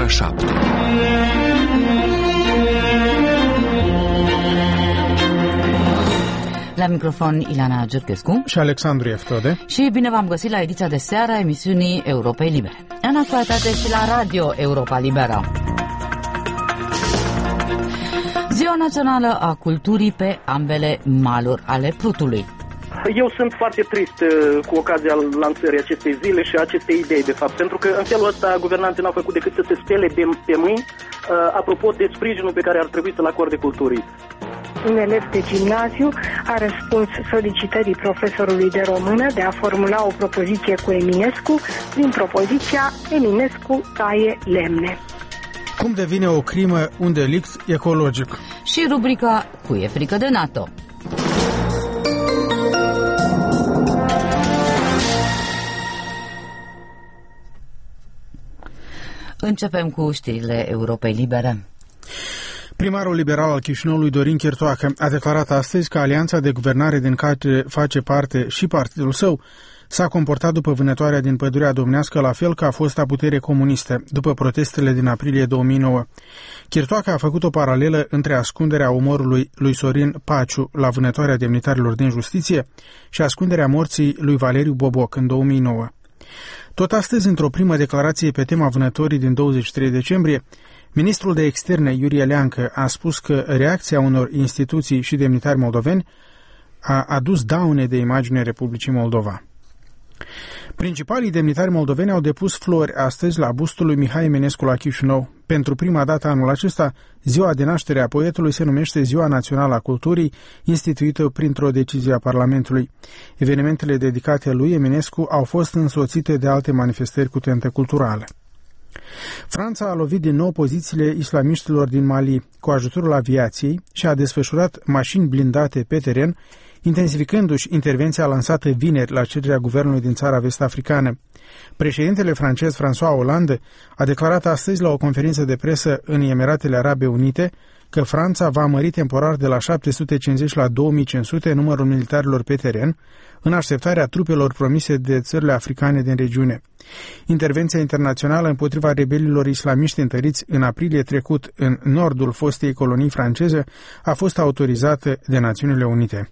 ora 7. La microfon Ilana Giurchescu și Alexandru Eftode. Și bine v-am găsit la ediția de seară a emisiunii Europei Libere. În actualitate și la Radio Europa Liberă. Ziua Națională a Culturii pe ambele maluri ale Prutului. Eu sunt foarte trist cu ocazia lansării acestei zile și acestei idei, de fapt, pentru că în felul ăsta guvernanții n-au făcut decât să se spele pe mâini apropo de sprijinul pe care ar trebui să-l acorde culturii. Un elev de gimnaziu a răspuns solicitării profesorului de română de a formula o propoziție cu Eminescu prin propoziția Eminescu taie lemne. Cum devine o crimă un delict ecologic? Și rubrica Cui e frică de NATO? Începem cu știrile Europei Libere. Primarul liberal al Chișinăului, Dorin Chirtoacă, a declarat astăzi că alianța de guvernare din care face parte și partidul său s-a comportat după vânătoarea din Pădurea Domnească, la fel ca a fost a putere comuniste, după protestele din aprilie 2009. Chirtoacă a făcut o paralelă între ascunderea omorului lui Sorin Paciu la vânătoarea demnitarilor din justiție și ascunderea morții lui Valeriu Boboc în 2009. Tot astăzi, într-o primă declarație pe tema vânătorii din 23 decembrie, ministrul de externe, Iurie Leancă, a spus că reacția unor instituții și demnitari moldoveni a adus daune de imagine Republicii Moldova. Principalii demnitari moldoveni au depus flori astăzi la bustul lui Mihai Eminescu la Chișinău. Pentru prima dată anul acesta, ziua de naștere a poetului se numește Ziua Națională a Culturii, instituită printr-o decizie a Parlamentului. Evenimentele dedicate lui Eminescu au fost însoțite de alte manifestări cu tentă culturală. Franța a lovit din nou pozițiile islamiștilor din Mali cu ajutorul aviației și a desfășurat mașini blindate pe teren, intensificându-și intervenția lansată vineri la cererea guvernului din țara vest-africană. Președintele francez François Hollande a declarat astăzi la o conferință de presă în Emiratele Arabe Unite că Franța va mări temporar de la 750 la 2500 numărul militarilor pe teren, în așteptarea trupelor promise de țările africane din regiune. Intervenția internațională împotriva rebelilor islamiști întăriți în aprilie trecut în nordul fostei colonii franceze a fost autorizată de Națiunile Unite.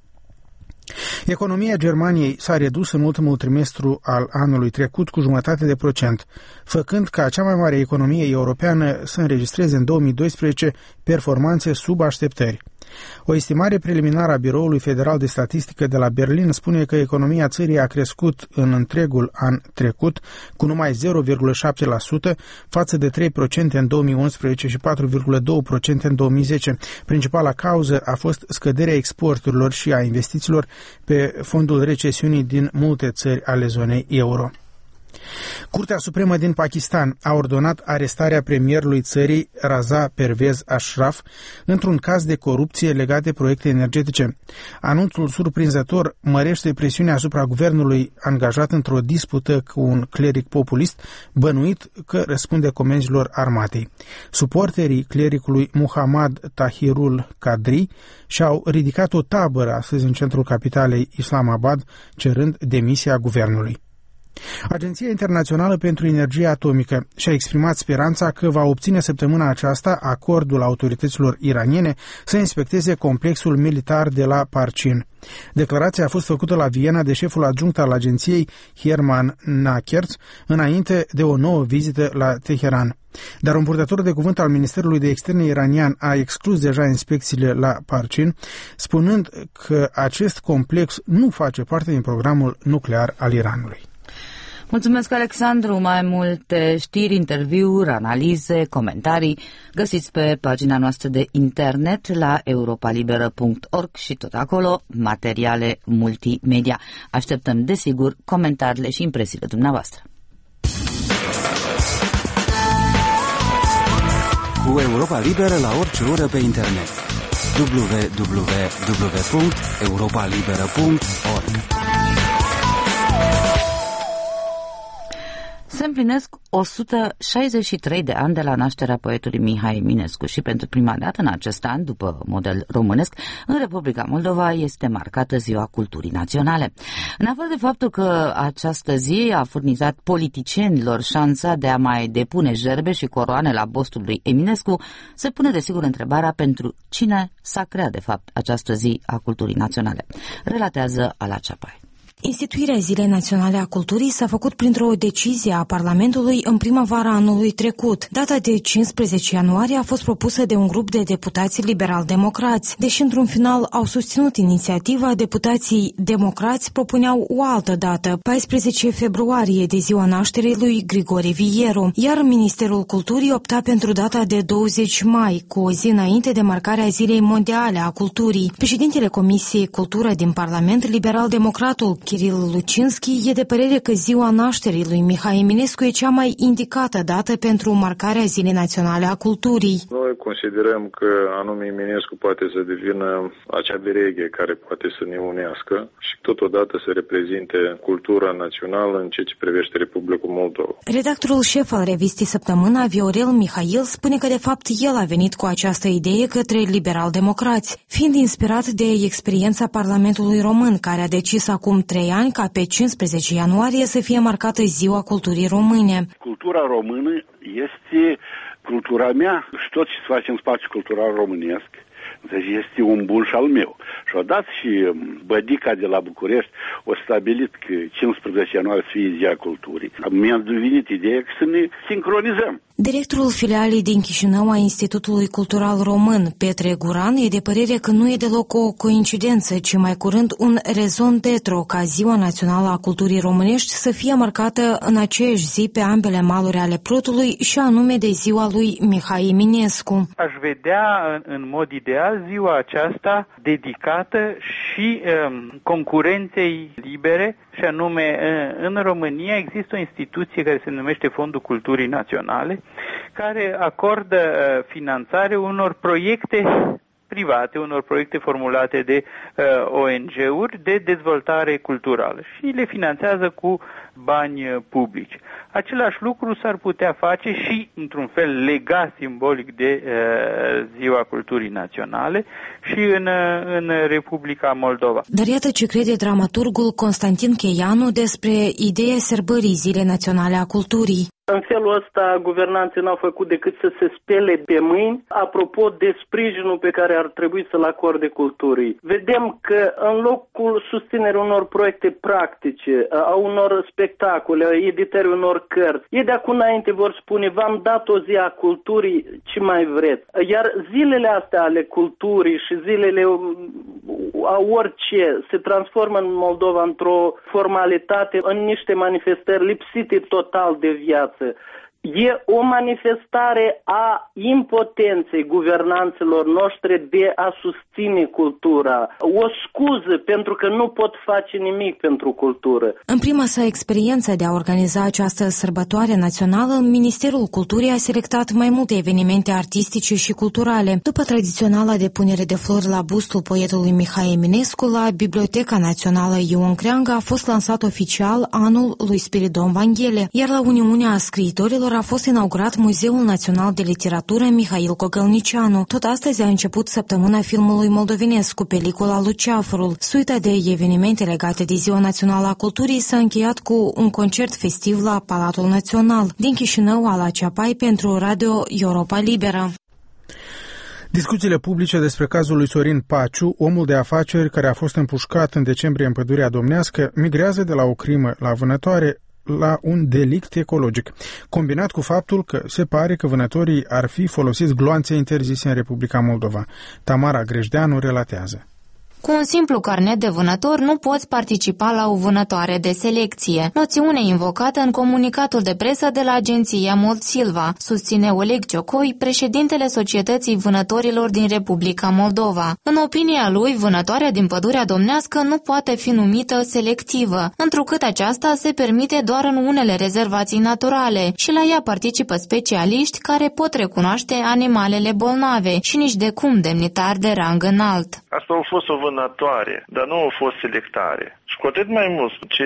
Economia Germaniei s-a redus în ultimul trimestru al anului trecut cu 0,5%, făcând ca cea mai mare economie europeană să înregistreze în 2012 performanțe sub așteptări. O estimare preliminară a Biroului Federal de Statistică de la Berlin spune că economia țării a crescut în întregul an trecut cu numai 0,7% față de 3% în 2011 și 4,2% în 2010. Principala cauză a fost scăderea exporturilor și a investițiilor pe fondul recesiunii din multe țări ale zonei euro. Curtea Supremă din Pakistan a ordonat arestarea premierului țării, Raza Pervez Ashraf, într-un caz de corupție legat de proiecte energetice. Anunțul surprinzător mărește presiunea asupra guvernului angajat într-o dispută cu un cleric populist, bănuit că răspunde comenzilor armatei. Suporterii clericului Muhammad Tahirul Qadri și-au ridicat o tabără astăzi în centrul capitalei Islamabad, cerând demisia guvernului. Agenția Internațională pentru Energie Atomică și-a exprimat speranța că va obține săptămâna aceasta acordul autorităților iraniene să inspecteze complexul militar de la Parchin. Declarația a fost făcută la Viena de șeful adjunct al agenției, Herman Nakertz, înainte de o nouă vizită la Teheran. Dar un purtător de cuvânt al Ministerului de Externe iranian a exclus deja inspecțiile la Parchin, spunând că acest complex nu face parte din programul nuclear al Iranului. Mulțumesc, Alexandru. Mai multe știri, interviuri, analize, comentarii găsiți pe pagina noastră de internet la europalibera.org și tot acolo materiale multimedia. Așteptăm, desigur, comentariile și impresiile dumneavoastră. Cu Europa Liberă la orice oră pe internet. www.europalibera.org. Se împlinesc 163 de ani de la nașterea poetului Mihai Eminescu și pentru prima dată în acest an, după model românesc, în Republica Moldova este marcată Ziua Culturii Naționale. În afară de faptul că această zi a furnizat politicienilor șansa de a mai depune gerbe și coroane la bustul lui Eminescu, se pune desigur întrebarea pentru cine s-a creat de fapt această zi a Culturii Naționale. Relatează Ala Ceapai. Instituirea Zilei Naționale a Culturii s-a făcut printr-o decizie a Parlamentului în primăvara anului trecut. Data de 15 ianuarie a fost propusă de un grup de deputați liberal-democrați. Deși într-un final au susținut inițiativa, deputații democrați propuneau o altă dată, 14 februarie, de ziua nașterii lui Grigore Vieru, iar Ministerul Culturii opta pentru data de 20 mai, cu o zi înainte de marcarea Zilei Mondiale a Culturii. Președintele Comisiei Cultură din Parlament, liberal-democratul Kiril Lucinski, e de părere că ziua nașterii lui Mihai Eminescu e cea mai indicată dată pentru marcarea Zilei Naționale a Culturii. Noi considerăm că anume Eminescu poate să devină acea bereghe care poate să ne unească și totodată să reprezinte cultura națională în ceea ce privește Republica Moldova. Redactorul șef al revistii Săptămâna, Viorel Mihail, spune că de fapt el a venit cu această idee către liberal-democrați, fiind inspirat de experiența Parlamentului Român, care a decis acum 3 ani ca pe 15 ianuarie să fie marcată Ziua Culturii Române. Cultura română este cultura mea și tot ce se face în spațiul cultural românesc este un bun și al meu. Și odată și Bădica de la București a stabilit că 15 ianuarie să fie Ziua Culturii. Mi-a devenit ideea că să ne sincronizăm. Directorul filialei din Chișinău a Institutului Cultural Român, Petre Guran, e de părere că nu e deloc o coincidență, ci mai curând un rezon d'être ca Ziua Națională a Culturii Românești să fie marcată în aceeași zi pe ambele maluri ale Prutului și anume de ziua lui Mihai Eminescu. Aș vedea în mod ideal ziua aceasta dedicată și concurenței libere, și anume în România există o instituție care se numește Fondul Culturii Naționale, care acordă finanțare unor proiecte private, unor proiecte formulate de ONG-uri de dezvoltare culturală și le finanțează cu bani publici. Același lucru s-ar putea face și, într-un fel, legat simbolic de Ziua Culturii Naționale și în Republica Moldova. Dar iată ce crede dramaturgul Constantin Cheianu despre ideea sărbării Zilei Naționale a Culturii. În felul ăsta, guvernanții n-au făcut decât să se spele pe mâini, apropo de sprijinul pe care ar trebui să-l acorde culturii. Vedem că în locul susținerii unor proiecte practice, a unor spectacole, a editării unor cărți, ei de acum înainte vor spune, v-am dat o zi a culturii, ce mai vreți? Iar zilele astea ale culturii și zilele a orice se transformă în Moldova într-o formalitate, în niște manifestări lipsite total de viață. E o manifestare a impotenței guvernanților noștri de a susține cultura. O scuză pentru că nu pot face nimic pentru cultură. În prima sa experiență de a organiza această sărbătoare națională, Ministerul Culturii a selectat mai multe evenimente artistice și culturale. După tradiționala depunere de flori la bustul poetului Mihai Eminescu, la Biblioteca Națională Ion Creangă a fost lansat oficial anul lui Spiridon Vanghele, iar la Uniunea Scriitorilor a fost inaugurat Muzeul Național de Literatură Mihail Cogălnicianu. Tot astăzi a început săptămâna filmului moldovenesc cu pelicula Luceafărul. Suita de evenimente legate de Ziua Națională a Culturii s-a încheiat cu un concert festiv la Palatul Național. Din Chișinău, Ala Ceapai pentru Radio Europa Liberă. Discuțiile publice despre cazul lui Sorin Paciu, omul de afaceri care a fost împușcat în decembrie în Pădurea Domnească, migrează de la o crimă la vânătoare la un delict ecologic, combinat cu faptul că se pare că vânătorii ar fi folosit gloanțe interzise în Republica Moldova. Tamara Grejdeanu relatează. Cu un simplu carnet de vânător nu poți participa la o vânătoare de selecție. Noțiune invocată în comunicatul de presă de la agenția Moldsilva, susține Oleg Ciocoi, președintele Societății Vânătorilor din Republica Moldova. În opinia lui, vânătoarea din Pădurea Domnească nu poate fi numită selectivă, întrucât aceasta se permite doar în unele rezervații naturale și la ea participă specialiști care pot recunoaște animalele bolnave și nici de cum demnitari de rang înalt. Asta a fost o vânătoare, dar nu a fost selectare. Și cu atât mai mult ce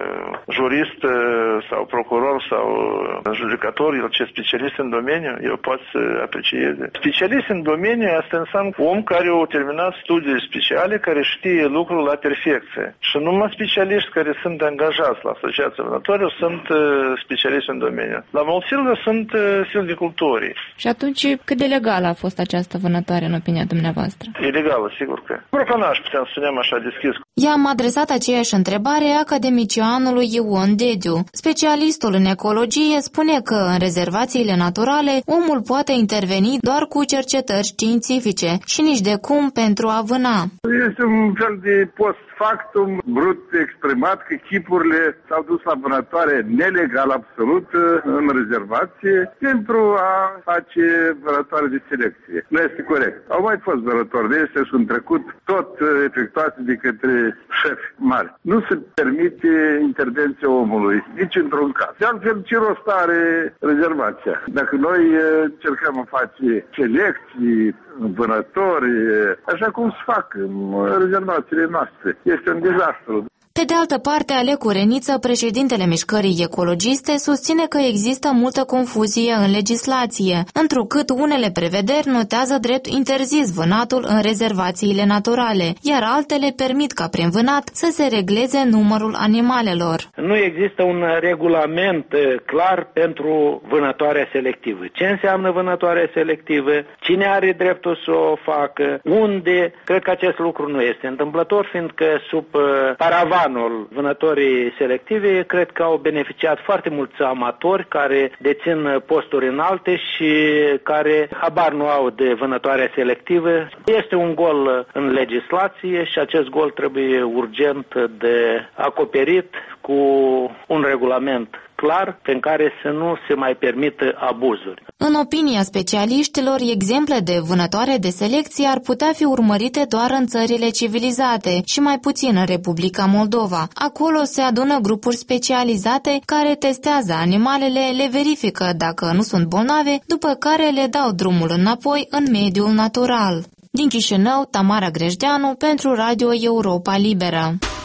jurist sau procuror sau judecător, el ce specialist în domeniu, el poate să aprecieze. Specialist în domeniu, asta înseamnă om care a terminat studii speciale, care știe lucrul la perfecție. Și numai specialiști care sunt angajați la Asociația Vânătoare sunt specialiști în domeniu. La Mulțilvă sunt silvicultorii. Și atunci, cât de legală a fost această vânătoare în opinia dumneavoastră? Ilegală, sigur că. Brocanaj, putem să spunem așa deschis. I-am adresat aceeași întrebare academicianului Ion Dediu. Specialistul în ecologie spune că în rezervațiile naturale omul poate interveni doar cu cercetări științifice și nici de cum pentru a vâna. Este un fel de post factum brut exprimat că chipurile s-au dus la vânătoare nelegal absolut în rezervație pentru a face vânătoare de selecție. Nu este corect. Au mai fost vânători de astea și în trecut tot efectuate de către șefi mari. Nu se permite intervenția omului, nici într-un caz. De altfel, ce rost are rezervația? Dacă noi încercăm a face selecții, vânători, așa cum se fac în rezervațiile noastre. Este un dezastru. Pe de altă parte, Alecu Reniță, președintele Mișcării Ecologiste, susține că există multă confuzie în legislație, întrucât unele prevederi notează drept interzis vânatul în rezervațiile naturale, iar altele permit ca prin vânat să se regleze numărul animalelor. Nu există un regulament clar pentru vânătoarea selectivă. Ce înseamnă vânătoarea selectivă? Cine are dreptul să o facă? Unde? Cred că acest lucru nu este întâmplător, fiindcă sub paravan vânătorii selective, cred că au beneficiat foarte mulți amatori care dețin posturi înalte și care habar nu au de vânătoarea selectivă. Este un gol în legislație și acest gol trebuie urgent de acoperit cu un regulament clar prin care să nu se mai permită abuzuri. În opinia specialiștilor, exemple de vânătoare de selecție ar putea fi urmărite doar în țările civilizate și mai puțin în Republica Moldova. Acolo se adună grupuri specializate care testează animalele, le verifică dacă nu sunt bolnave, după care le dau drumul înapoi în mediul natural. Din Chișinău, Tamara Grejdeanu pentru Radio Europa Liberă.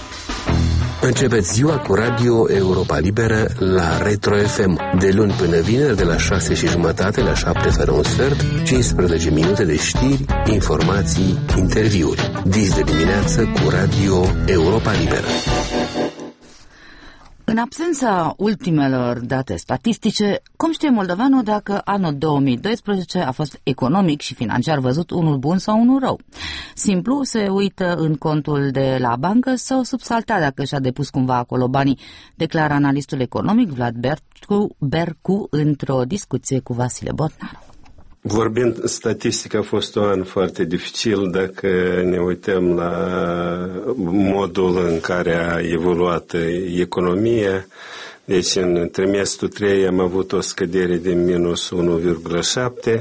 Începeți ziua cu Radio Europa Liberă la Retro FM. De luni până vineri, de la 6:30 la 7:15, 15 minute de știri, informații, interviuri. Dis de dimineață cu Radio Europa Liberă. În absența ultimelor date statistice, cum știe moldoveanul dacă anul 2012 a fost economic și financiar văzut unul bun sau unul rău? Simplu, se uită în contul de la bancă sau subsaltea dacă și-a depus cumva acolo banii, declară analistul economic Vlad Bercu într-o discuție cu Vasile Botnaru. Vorbind statistic, a fost un an foarte dificil dacă ne uităm la modul în care a evoluat economia. Deci în trimestrul 3 am avut o scădere de minus 1,7.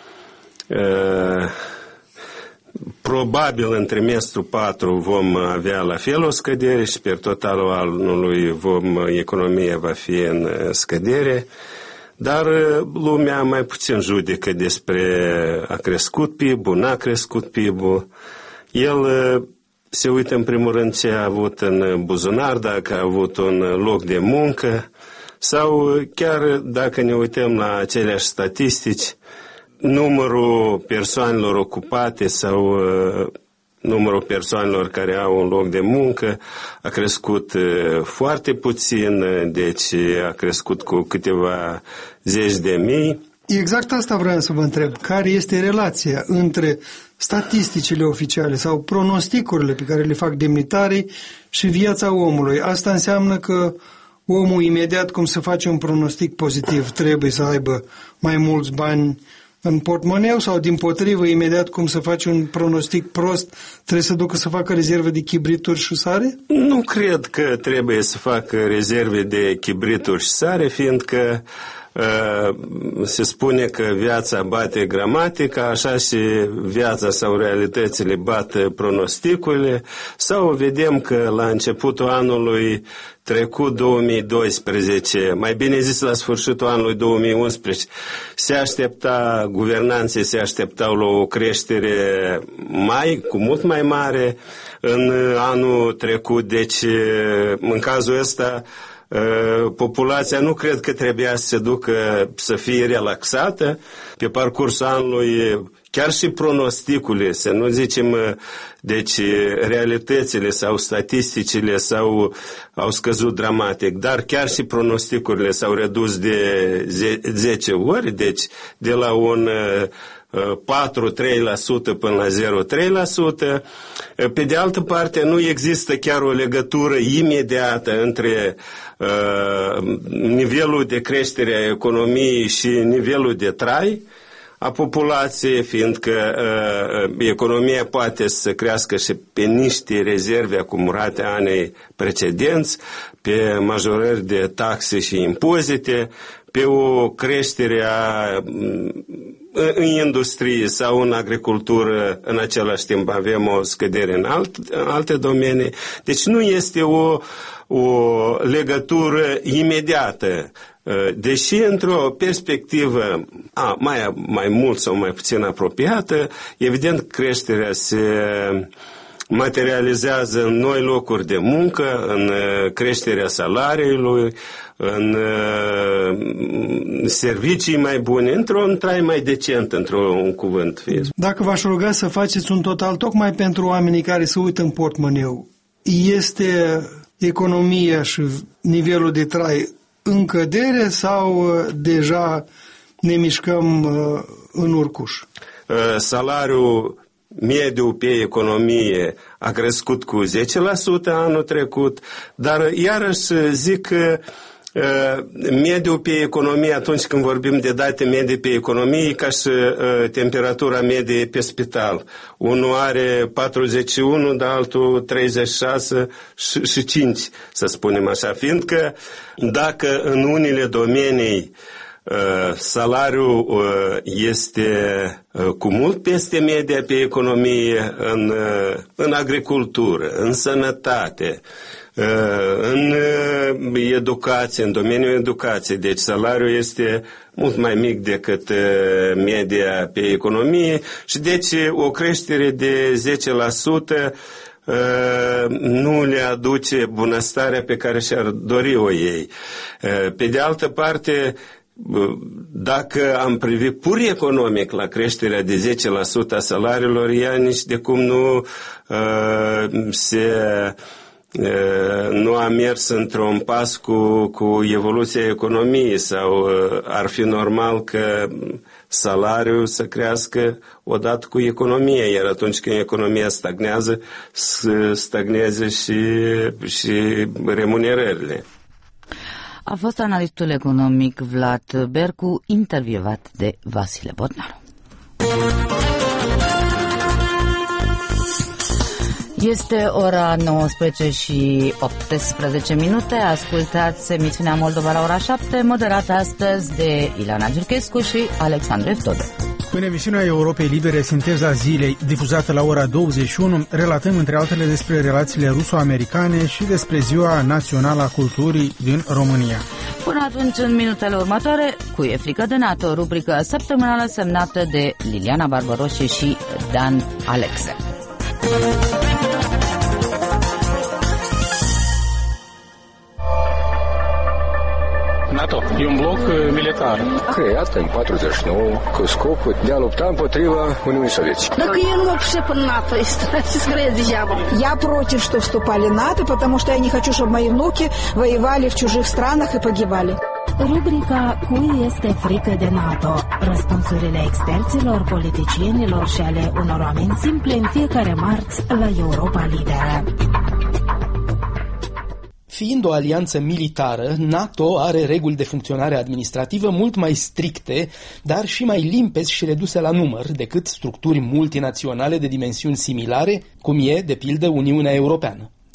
Probabil în trimestrul 4 vom avea la fel o scădere și pe totalul anului economia va fi în scădere. Dar lumea mai puțin judecă despre a crescut PIB-ul, n-a crescut PIB-ul. El se uită în primul rând ce a avut în buzunar, dacă a avut un loc de muncă sau chiar dacă ne uităm la aceleași statistici, numărul persoanelor ocupate sau numărul persoanelor care au un loc de muncă a crescut foarte puțin, deci a crescut cu câteva zeci de mii. Exact asta vreau să vă întreb. Care este relația între statisticile oficiale sau pronosticurile pe care le fac demnitarii și viața omului? Asta înseamnă că omul imediat, cum se face un pronostic pozitiv, trebuie să aibă mai mulți bani în portmoneu sau dimpotrivă, imediat cum să faci un pronostic prost, trebuie să ducă să facă rezerve de chibrituri și sare? Nu cred că trebuie să facă rezerve de chibrituri și sare, fiindcă se spune că viața bate gramatica, așa și viața sau realitățile bat pronosticurile, sau vedem că la începutul anului trecut, 2012, mai bine zis la sfârșitul anului 2011, guvernanții se așteptau la o creștere cu mult mai mare în anul trecut, deci în cazul ăsta populația nu cred că trebuia să se ducă să fie relaxată pe parcursul anului, chiar și pronosticurile, să nu zicem, deci realitățile sau statisticile au scăzut dramatic, dar chiar și pronosticurile s-au redus de 10 ori, deci de la un 4-3% până la 0,3%. Pe de altă parte, nu există chiar o legătură imediată între nivelul de creștere a economiei și nivelul de trai a populației, fiindcă economia poate să crească și pe niște rezerve acumulate anii precedenți, pe majorări de taxe și impozite, pe o creștere în industrie sau în agricultură, în același timp avem o scădere în alte domenii. Deci nu este o legătură imediată, deși într-o perspectivă mai mult sau mai puțin apropiată, evident creșterea se materializează în noi locuri de muncă, în creșterea salariului, în servicii mai bune, într-un trai mai decent, într-un cuvânt. Dacă v-aș ruga să faceți un total tocmai pentru oamenii care se uită în portmoneu, este economia și nivelul de trai în cădere sau deja ne mișcăm în urcuș? Salariul mediu pe economie a crescut cu 10% anul trecut, dar iarăși zic că mediul pe economie, atunci când vorbim de date medii pe economie, ca și temperatura medie pe spital. Unul are 41, dar altul 36 și 5, să spunem așa, fiindcă dacă în unele domenii salariul este cu mult peste media pe economie, în agricultură, în sănătate, în educație, în domeniul educației. Deci salariul este mult mai mic decât media pe economie și deci o creștere de 10% nu le aduce bunăstarea pe care și-ar dori-o ei. Pe de altă parte, dacă am privit pur economic la creșterea de 10% a salariilor, ea nici de cum nu a mers într-un pas cu evoluția economiei, sau ar fi normal că salariul să crească odată cu economia, iar atunci când economia stagnează, stagnează și remunerările. A fost analistul economic Vlad Bercu, intervievat de Vasile Botnaru. Este ora 19 și 18 minute. Ascultați emisiunea Moldova la ora 7, moderată astăzi de Ileana Giurchescu și Alexandru Eftodă. În emisiunea Europei Libere, Sinteza zilei, difuzată la ora 21, relatăm între altele despre relațiile ruso-americane și despre Ziua Națională a Culturii din România. Până atunci, în minutele următoare, Cui e frică de NATO, rubrică săptămânală semnată de Liliana Barbaroși și Dan Alexe. NATO e un bloc militar creat în 49 cu scopul de a lupta împotriva Uniunii Sovietice. Так я не вообще по НАТО, Я против, что вступали в НАТО, потому что я не хочу, чтобы мои внуки воевали в чужих странах и погибали. Rubrica Cui este frică de NATO? Răspunsurile experților, politicienilor și ale unor oameni simple în fiecare marți la Europa Liberă. Fiind o alianță militară, NATO are reguli de funcționare administrativă mult mai stricte, dar și mai limpezi și reduse la număr decât structuri multinaționale de dimensiuni similare, cum e, de pildă, Uniunea Europeană.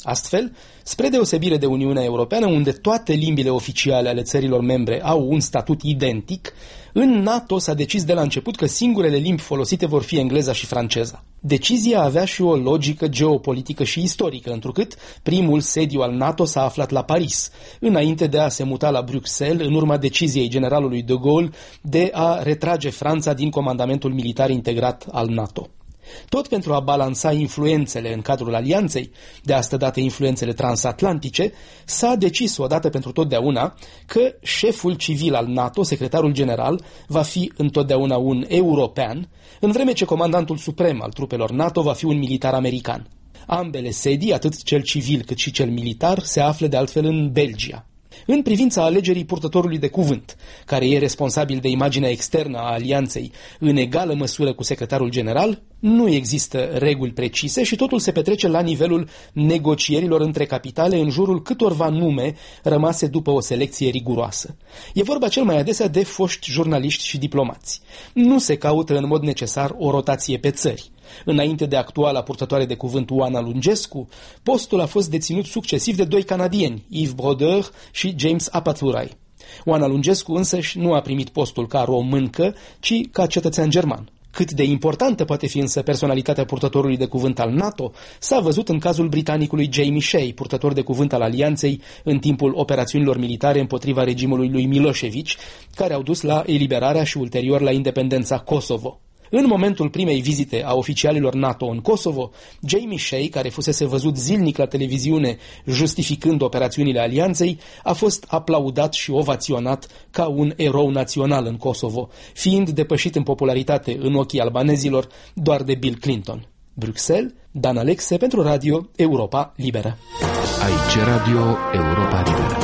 Astfel, spre deosebire de Uniunea Europeană, unde toate limbile oficiale ale țărilor membre au un statut identic, în NATO s-a decis de la început că singurele limbi folosite vor fi engleza și franceza. Decizia avea și o logică geopolitică și istorică, întrucât primul sediu al NATO s-a aflat la Paris, înainte de a se muta la Bruxelles în urma deciziei generalului de Gaulle de a retrage Franța din comandamentul militar integrat al NATO. Tot pentru a balansa influențele în cadrul alianței, de asta dată influențele transatlantice, s-a decis odată pentru totdeauna că șeful civil al NATO, secretarul general, va fi întotdeauna un european, în vreme ce comandantul suprem al trupelor NATO va fi un militar american. Ambele sedii, atât cel civil cât și cel militar, se află de altfel în Belgia. În privința alegerii purtătorului de cuvânt, care e responsabil de imaginea externă a alianței în egală măsură cu secretarul general, nu există reguli precise și totul se petrece la nivelul negocierilor între capitale în jurul câtorva nume rămase după o selecție riguroasă. E vorba cel mai adesea de foști jurnaliști și diplomați. Nu se caută în mod necesar o rotație pe țări. Înainte de actuala purtătoare de cuvânt Oana Lungescu, postul a fost deținut succesiv de doi canadieni, Yves Brodeur și James Apaturai. Oana Lungescu însăși nu a primit postul ca româncă, ci ca cetățean german. Cât de importantă poate fi însă personalitatea purtătorului de cuvânt al NATO, s-a văzut în cazul britanicului Jamie Shea, purtător de cuvânt al alianței în timpul operațiunilor militare împotriva regimului lui Milosevic, care au dus la eliberarea și ulterior la independența Kosovo. În momentul primei vizite a oficialilor NATO în Kosovo, Jamie Shea, care fusese văzut zilnic la televiziune justificând operațiunile alianței, a fost aplaudat și ovaționat ca un erou național în Kosovo, fiind depășit în popularitate în ochii albanezilor doar de Bill Clinton. Bruxelles, Dan Alexe pentru Radio Europa Liberă. Aici Radio Europa Liberă.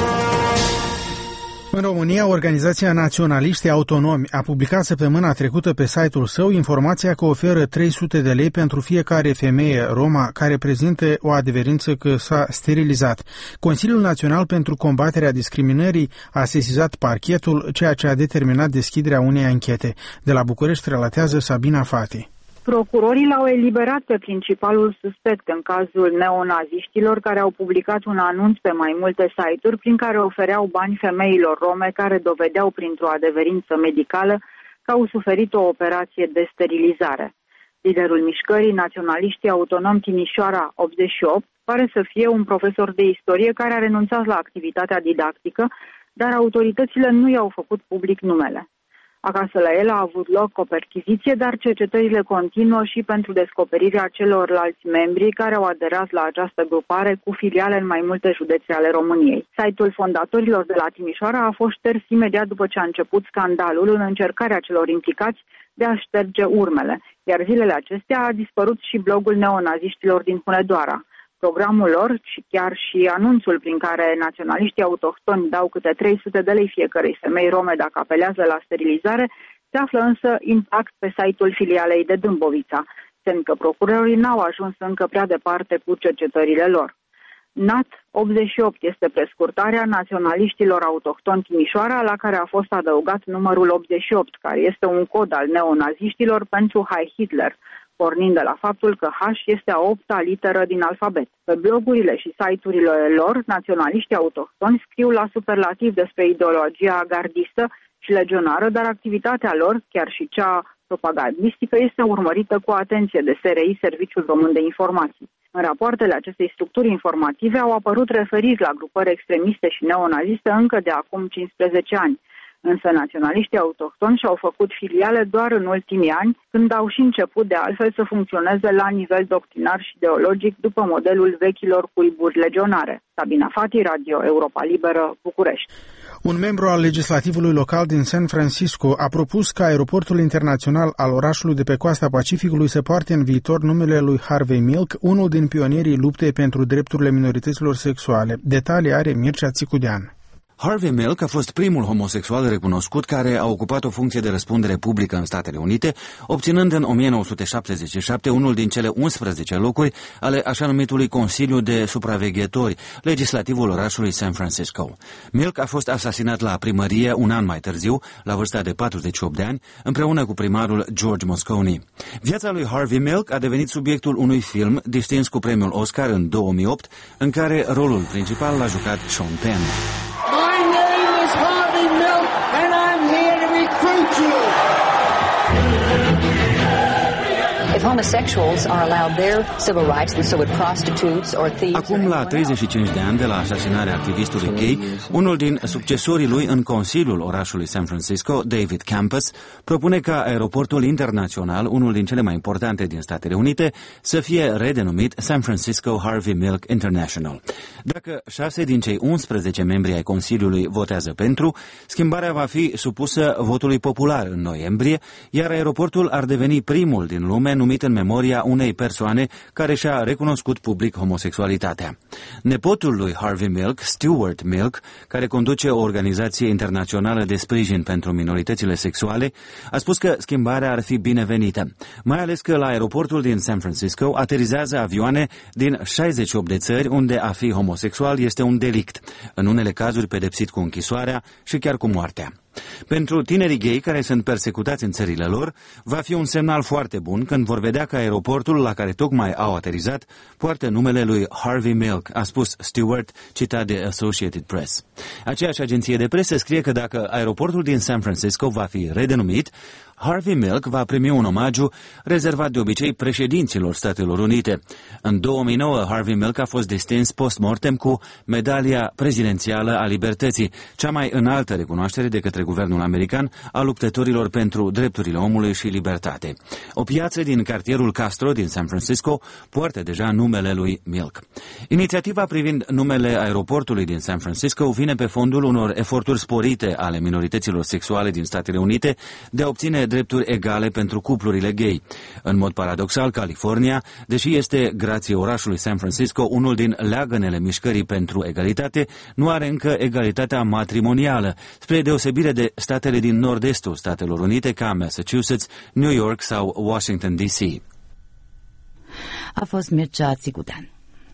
În România, Organizația Naționaliștii Autonomi a publicat săptămâna trecută pe site-ul său informația că oferă 300 de lei pentru fiecare femeie roma care prezintă o adeverință că s-a sterilizat. Consiliul Național pentru Combaterea Discriminării a sesizat parchetul, ceea ce a determinat deschiderea unei anchete. De la București relatează Sabina Fati. Procurorii l-au eliberat pe principalul suspect în cazul neonaziștilor care au publicat un anunț pe mai multe site-uri prin care ofereau bani femeilor rome care dovedeau printr-o adeverință medicală că au suferit o operație de sterilizare. Liderul mișcării Naționaliștii Autonomi Timișoara 88 pare să fie un profesor de istorie care a renunțat la activitatea didactică, dar autoritățile nu i-au făcut public numele. Acasă la el a avut loc o perchiziție, dar cercetările continuă și pentru descoperirea celorlalți membri care au aderat la această grupare cu filiale în mai multe județe ale României. Site-ul fondatorilor de la Timișoara a fost șters imediat după ce a început scandalul în încercarea celor implicați de a șterge urmele, iar zilele acestea a dispărut și blogul neonaziștilor din Hunedoara. Programul lor și chiar și anunțul prin care naționaliștii autohtoni dau câte 300 de lei fiecărei femei rome dacă apelează la sterilizare, se află însă intact pe site-ul filialei de Dâmbovița, semn că procurorii n-au ajuns încă prea departe cu cercetările lor. NAT 88 este prescurtarea naționaliștilor autohtoni Timișoara, la care a fost adăugat numărul 88, care este un cod al neonaziștilor pentru Heil Hitler, pornind de la faptul că H este a 8-a literă din alfabet. Pe blogurile și site-urile lor, naționaliștii autohtoni scriu la superlativ despre ideologia gardistă și legionară, dar activitatea lor, chiar și cea propagandistică, este urmărită cu atenție de SRI, Serviciul Român de Informații. În rapoartele acestei structuri informative au apărut referiri la grupări extremiste și neonaziste încă de acum 15 ani. Însă naționaliștii autohtoni și-au făcut filiale doar în ultimii ani, când au și început de altfel să funcționeze la nivel doctrinar și ideologic după modelul vechilor cuiburi legionare. Sabina Fati, Radio Europa Liberă, București. Un membru al legislativului local din San Francisco a propus ca aeroportul internațional al orașului de pe coasta Pacificului să poarte în viitor numele lui Harvey Milk, unul din pionierii luptei pentru drepturile minorităților sexuale. Detalii are Mircea Țicudean. Harvey Milk a fost primul homosexual recunoscut care a ocupat o funcție de răspundere publică în Statele Unite, obținând în 1977 unul din cele 11 locuri ale așa numitului Consiliu de Supraveghetori, legislativul orașului San Francisco. Milk a fost asasinat la primărie un an mai târziu, la vârsta de 48 de ani, împreună cu primarul George Moscone. Viața lui Harvey Milk a devenit subiectul unui film distins cu premiul Oscar în 2008, în care rolul principal l-a jucat Sean Penn. My name is Harvey Milk, and I'm here to recruit you. If homosexuals are allowed their civil rights, and so would prostitutes or thieves. Acum, la 35 de ani de la asasinarea activistului gay, unul din succesorii lui în Consiliul orașului San Francisco, David Campus, propune ca aeroportul internațional, unul din cele mai importante din Statele Unite, să fie redenumit San Francisco Harvey Milk International. Dacă 6 din cei 11 membri ai Consiliului votează pentru, schimbarea va fi supusă votului popular în noiembrie, iar aeroportul ar deveni primul din lume numit în memoria unei persoane care și-a recunoscut public homosexualitatea. Nepotul lui Harvey Milk, Stuart Milk, care conduce o organizație internațională de sprijin pentru minoritățile sexuale, a spus că schimbarea ar fi binevenită, mai ales că la aeroportul din San Francisco aterizează avioane din 68 de țări unde a fi homosexual este un delict, în unele cazuri pedepsit cu închisoarea și chiar cu moartea. Pentru tinerii gay care sunt persecutați în țările lor, va fi un semnal foarte bun când vor vedea că aeroportul la care tocmai au aterizat poartă numele lui Harvey Milk, a spus Stewart, citat de Associated Press. Aceeași agenție de presă scrie că dacă aeroportul din San Francisco va fi redenumit, Harvey Milk va primi un omagiu rezervat de obicei președinților Statelor Unite. În 2009, Harvey Milk a fost distins post-mortem cu medalia prezidențială a libertății, cea mai înaltă recunoaștere de către guvernul american a luptătorilor pentru drepturile omului și libertate. O piață din cartierul Castro din San Francisco poartă deja numele lui Milk. Inițiativa privind numele aeroportului din San Francisco vine pe fondul unor eforturi sporite ale minorităților sexuale din Statele Unite de a obține drepturi egale pentru cuplurile gay. În mod paradoxal, California, deși este, grație orașului San Francisco, unul din leagănele mișcării pentru egalitate, nu are încă egalitatea matrimonială, spre deosebire de statele din nord-estul Statelor Unite, ca Massachusetts, New York sau Washington, D.C. A fost Mircea Țigudean.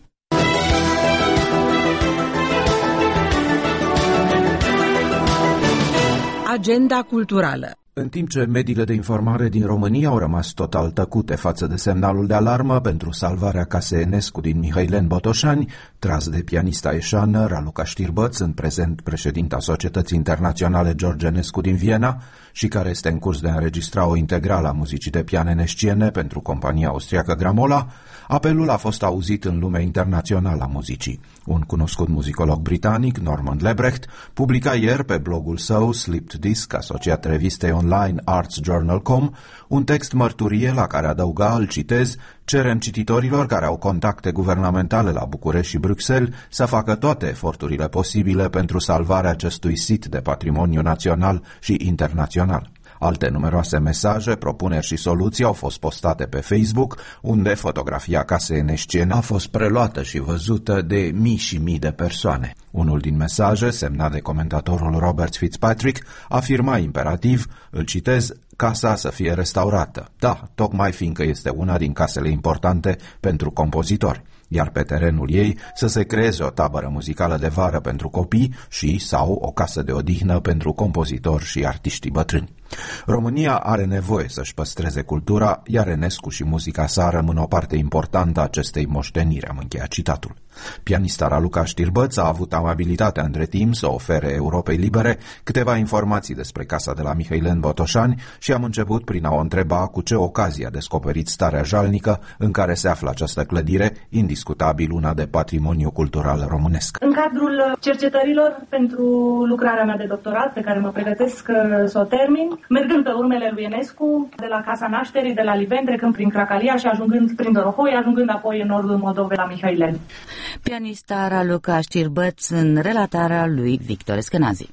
Agenda culturală. În timp ce mediile de informare din România au rămas total tăcute față de semnalul de alarmă pentru salvarea casei Enescu din Mihăileni Botoșani, tras de pianista eșană Raluca Știrbăț, în prezent președinta Societății Internaționale George Enescu din Viena și care este în curs de a înregistra o integrală a muzicii de pian enesciene pentru compania austriacă Gramola, apelul a fost auzit în lumea internațională a muzicii. Un cunoscut muzicolog britanic, Norman Lebrecht, publica ieri pe blogul său Slipped Disc, asociat revistei online artsjournal.com, un text mărturie la care adăuga, îl citez, cerem cititorilor care au contacte guvernamentale la București și Bruxelles să facă toate eforturile posibile pentru salvarea acestui sit de patrimoniu național și internațional. Alte numeroase mesaje, propuneri și soluții au fost postate pe Facebook, unde fotografia casei enesciene a fost preluată și văzută de mii și mii de persoane. Unul din mesaje, semnat de comentatorul Robert Fitzpatrick, afirma imperativ, îl citez, casa să fie restaurată. Da, tocmai fiindcă este una din casele importante pentru compozitori, iar pe terenul ei să se creeze o tabără muzicală de vară pentru copii și sau o casă de odihnă pentru compozitori și artiștii bătrâni. România are nevoie să-și păstreze cultura, iar Enescu și muzica sa rămân o parte importantă a acestei moșteniri, am încheiat citatul. Pianista Raluca Știrbăț a avut amabilitatea între timp să ofere Europei Libere câteva informații despre casa de la Mihăileni Botoșani și am început prin a o întreba cu ce ocazie a descoperit starea jalnică în care se află această clădire, indiscutabil una de patrimoniu cultural românesc. În cadrul cercetărilor pentru lucrarea mea de doctorat, pe care mă pregătesc să o termin, mergând pe urmele lui Enescu, de la casa nașterii, de la Liven, trecând prin Cracalia și ajungând prin Dorohoi, ajungând apoi în nordul Moldovei la Mihăileni. Pianista Raluca Știrbăț în relatarea lui Victor Eschenazi.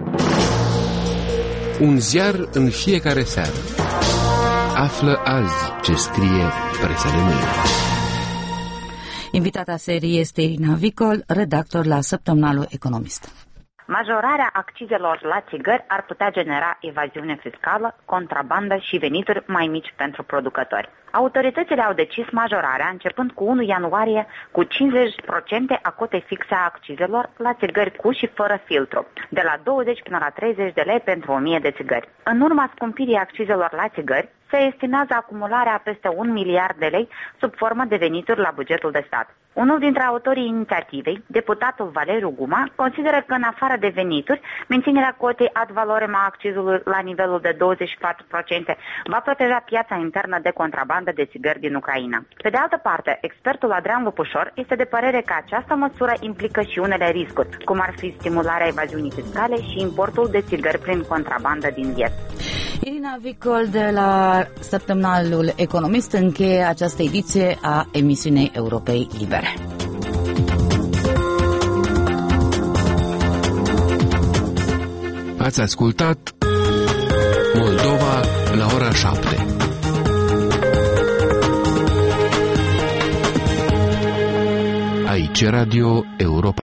Un ziar în fiecare seară. Află azi ce scrie presa de mâine. Invitata serii este Irina Vicol, redactor la Săptămânalul Economist. Majorarea accizelor la țigări ar putea genera evaziune fiscală, contrabandă și venituri mai mici pentru producători. Autoritățile au decis majorarea începând cu 1 ianuarie cu 50% a cotei fixe a accizelor la țigări cu și fără filtru, de la 20 până la 30 de lei pentru 1000 de țigări. În urma scumpirii accizelor la țigări, se estimează acumularea peste 1 miliard de lei sub formă de venituri la bugetul de stat. Unul dintre autorii inițiativei, deputatul Valeriu Guma, consideră că în afară de venituri, menținerea cotei ad valorem a accizului la nivelul de 24% va proteja piața internă de contrabandă de țigări din Ucraina. Pe de altă parte, expertul Adrian Lupușor este de părere că această măsură implică și unele riscuri, cum ar fi stimularea evaziunii fiscale și importul de țigări prin contrabandă din est. Irina Vicol de la Săptămânalul Economist încheie această ediție a emisiunii Europei Libere. Ați ascultat Moldova la ora 7. Aici Radio Europa.